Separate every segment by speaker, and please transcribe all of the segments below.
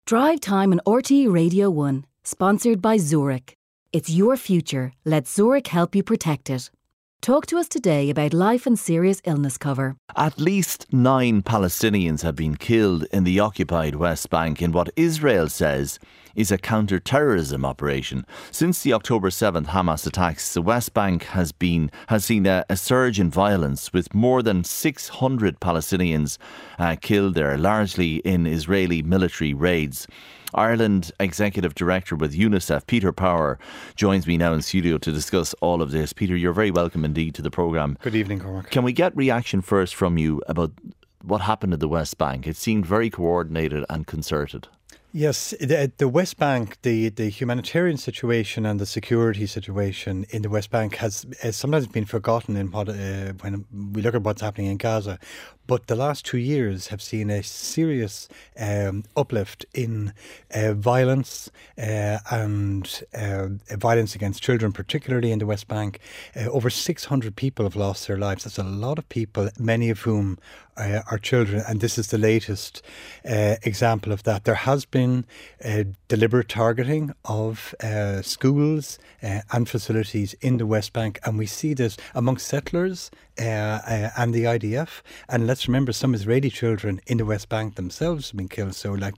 Speaker 1: Drive Time on RTE Radio 1, sponsored by Zurich. It's your future. Let Zurich help you protect it. Talk to us today about life and serious illness cover.
Speaker 2: At least 9 Palestinians have been killed in the occupied West Bank in what Israel says is a counter-terrorism operation. Since the October 7th Hamas attacks, the West Bank has seen a surge in violence, with more than 600 Palestinians killed there, largely in Israeli military raids. Ireland Executive Director with UNICEF, Peter Power, joins me now in studio to discuss all of this. Peter, you're very welcome indeed to the programme.
Speaker 3: Good evening, Cormac.
Speaker 2: Can we get reaction first from you about what happened at the West Bank? It seemed very coordinated and concerted.
Speaker 3: Yes, the West Bank, the humanitarian situation and the security situation in the West Bank has sometimes been forgotten in when we look at what's happening in Gaza. But the last 2 years have seen a serious uplift in violence and violence against children, particularly in the West Bank. Over 600 people have lost their lives. That's a lot of people, many of whom are children. And this is the latest example of that. There has been deliberate targeting of schools and facilities in the West Bank. And we see this amongst settlers and the IDF. And let's remember, some Israeli children in the West Bank themselves have been killed. So like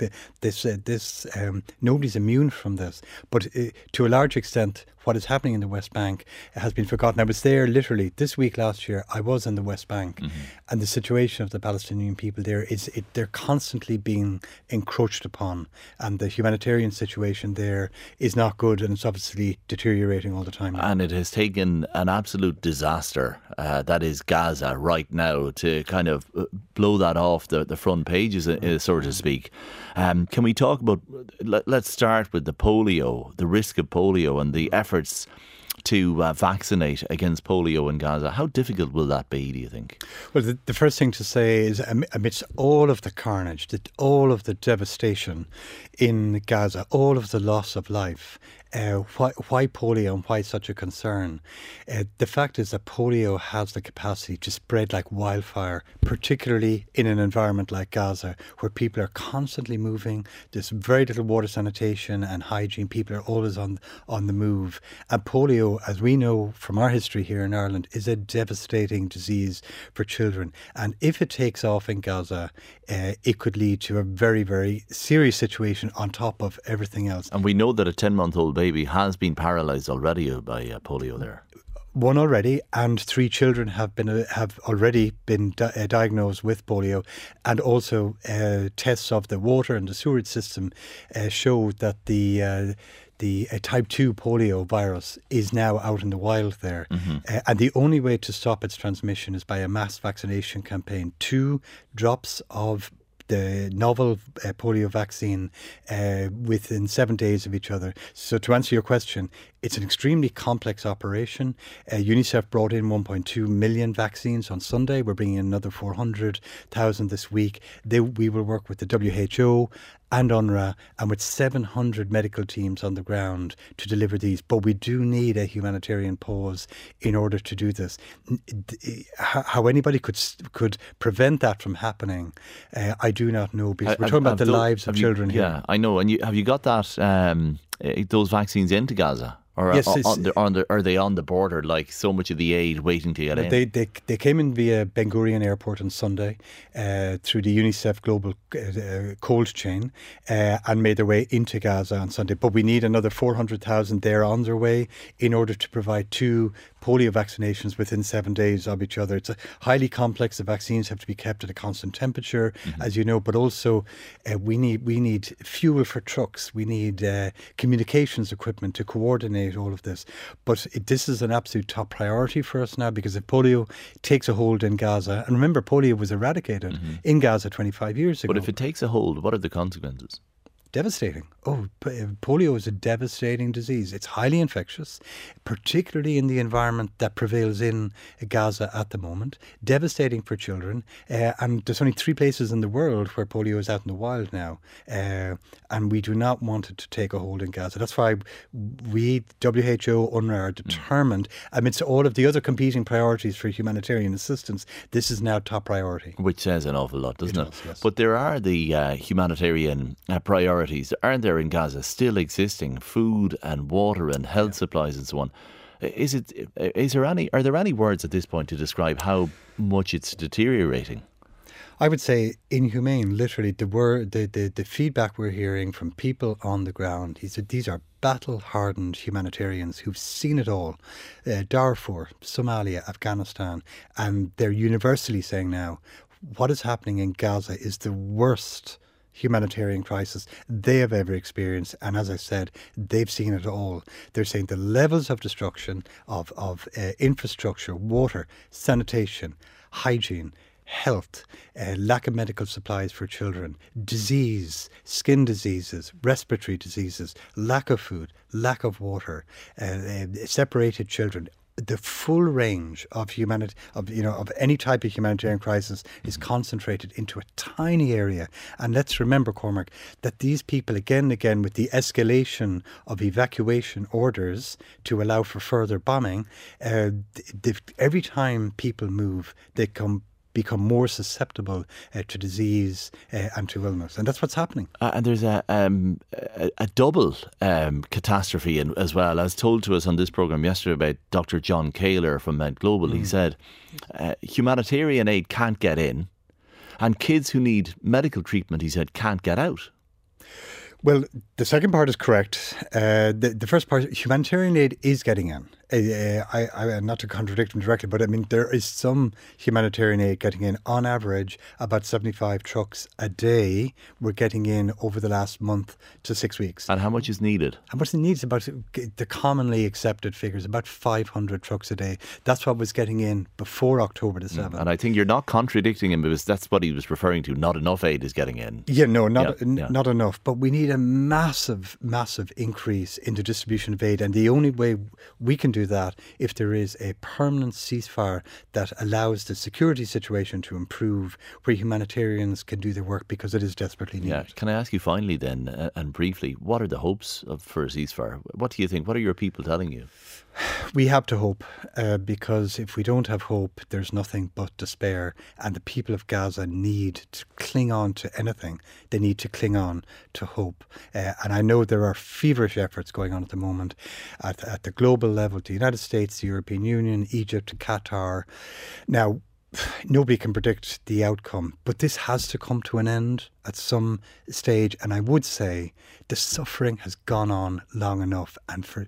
Speaker 3: nobody's immune from this. But to a large extent, what is happening in the West Bank has been forgotten. I was there literally this week last year. I was in the West Bank, and the situation of the Palestinian people there they're constantly being encroached upon, and the humanitarian situation there is not good, and it's obviously deteriorating all the time.
Speaker 2: And it has taken an absolute disaster, that is Gaza right now, to kind of blow that off the front pages, so to speak. Can we talk about, let's start with the polio, the risk of polio and the efforts to vaccinate against polio in Gaza. How difficult will that be, do you think?
Speaker 3: Well, the first thing to say is, amidst all of the carnage, all of the devastation in Gaza, all of the loss of life, why polio and why such a concern? The fact is that polio has the capacity to spread like wildfire, particularly in an environment like Gaza, where people are constantly moving. There's very little water sanitation and hygiene. People are always on the move. And polio, as we know from our history here in Ireland, is a devastating disease for children. And if it takes off in Gaza, it could lead to a very, very serious situation on top of everything else.
Speaker 2: And we know that a 10-month-old baby has been paralysed already by polio there.
Speaker 3: One already, and 3 children have already been diagnosed with polio, and also tests of the water and the sewage system show that the type 2 polio virus is now out in the wild there. And the only way to stop its transmission is by a mass vaccination campaign. 2 drops of the novel polio vaccine within 7 days of each other. So to answer your question, it's an extremely complex operation. UNICEF brought in 1.2 million vaccines on Sunday. We're bringing in another 400,000 this week. We will work with the WHO and UNRWA and with 700 medical teams on the ground to deliver these. But we do need a humanitarian pause in order to do this. How anybody could prevent that from happening, I do not know, because we're talking about the lives of children here.
Speaker 2: Yeah, I know. And have you got that those vaccines into Gaza? Or
Speaker 3: yes,
Speaker 2: are they on the border, like so much of the aid waiting to get in?
Speaker 3: They came in via Ben Gurion Airport on Sunday through the UNICEF Global Cold Chain and made their way into Gaza on Sunday. But we need another 400,000 there on their way in order to provide 2 polio vaccinations within 7 days of each other. It's highly complex. The vaccines have to be kept at a constant temperature, as you know, but also we need fuel for trucks. We need communications equipment to coordinate all of this. But this is an absolute top priority for us now, because if polio takes a hold in Gaza, and remember, polio was eradicated in Gaza 25 years ago.
Speaker 2: But if it takes a hold, what are the consequences?
Speaker 3: Devastating. Polio is a devastating disease. It's highly infectious, particularly in the environment that prevails in Gaza at the moment. Devastating for children. And there's only 3 places in the world where polio is out in the wild now. And we do not want it to take a hold in Gaza. That's why we, WHO, UNRWA, are determined, amidst all of the other competing priorities for humanitarian assistance, this is now top priority.
Speaker 2: Which says an awful lot, doesn't it?
Speaker 3: Does, yes.
Speaker 2: But there are the humanitarian priorities, aren't there, in Gaza, still existing? Food and water and health supplies and so on. Are there any words at this point to describe how much it's deteriorating?
Speaker 3: I would say inhumane, literally. The feedback we're hearing from people on the ground, these are battle-hardened humanitarians who've seen it all. Darfur, Somalia, Afghanistan, and they're universally saying now, what is happening in Gaza is the worst humanitarian crisis they have ever experienced, and as I said, they've seen it all. They're saying the levels of destruction of infrastructure, water, sanitation, hygiene, health, lack of medical supplies for children, disease, skin diseases, respiratory diseases, lack of food, lack of water, separated children. The full range of humanity, of any type of humanitarian crisis is concentrated into a tiny area. And let's remember, Cormac, that these people again and again, with the escalation of evacuation orders to allow for further bombing, every time people move, they become more susceptible to disease and to illness. And that's what's happening.
Speaker 2: And there's a double catastrophe as well, as told to us on this programme yesterday by Dr. John Kaler from Med Global. He said humanitarian aid can't get in, and kids who need medical treatment, he said, can't get out.
Speaker 3: Well, the second part is correct. The first part, humanitarian aid is getting in. Not to contradict him directly, but I mean, there is some humanitarian aid getting in. On average, about 75 trucks a day were getting in over the last month to 6 weeks.
Speaker 2: And how much is needed?
Speaker 3: How much is needed? About the commonly accepted figures, about 500 trucks a day. That's what was getting in before October the 7th.
Speaker 2: And I think you're not contradicting him, because that's what he was referring to. Not enough aid is getting in.
Speaker 3: Yeah, no, not enough. But we need a massive increase in the distribution of aid. And the only way we can do that if there is a permanent ceasefire that allows the security situation to improve, where humanitarians can do their work, because it is desperately needed.
Speaker 2: Yeah. Can I ask you finally then, and briefly, what are the hopes for a ceasefire? What do you think? What are your people telling you?
Speaker 3: We have to hope, because if we don't have hope, there's nothing but despair. And the people of Gaza need to cling on to anything. They need to cling on to hope. And I know there are feverish efforts going on at the moment at the global level, the United States, the European Union, Egypt, Qatar. Now, nobody can predict the outcome, but this has to come to an end at some stage. And I would say the suffering has gone on long enough, and for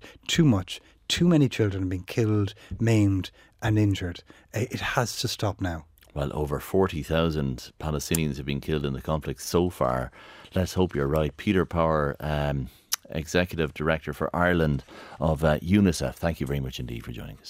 Speaker 3: too many children have been killed, maimed and injured. It has to stop now.
Speaker 2: Well, over 40,000 Palestinians have been killed in the conflict so far. Let's hope you're right. Peter Power, Executive Director for Ireland of UNICEF, thank you very much indeed for joining us.